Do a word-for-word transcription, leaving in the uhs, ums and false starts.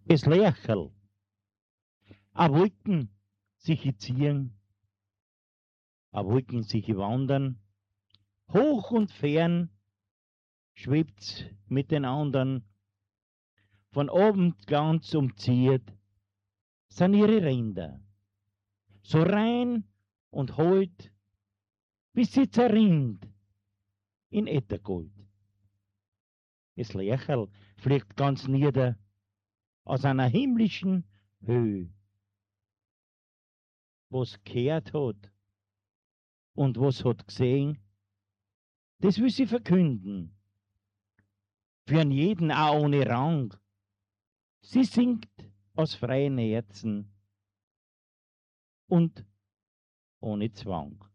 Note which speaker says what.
Speaker 1: Es Lercherl, a Wolken sich ziehen, a Wolken sich wandern, hoch und fern schwebt's mit den andern, von Abendglanz umziert, sind ihre Ränder, so rein und hold, bis sie zerrinnt in Ettergold. Es Lercherl fliegt ganz nieder aus einer himmlischen Höhe, was gehört hat und was hat gesehen, das will sie verkünden, für einen jeden auch ohne Rang. Sie singt aus freien Herzen und ohne Zwang.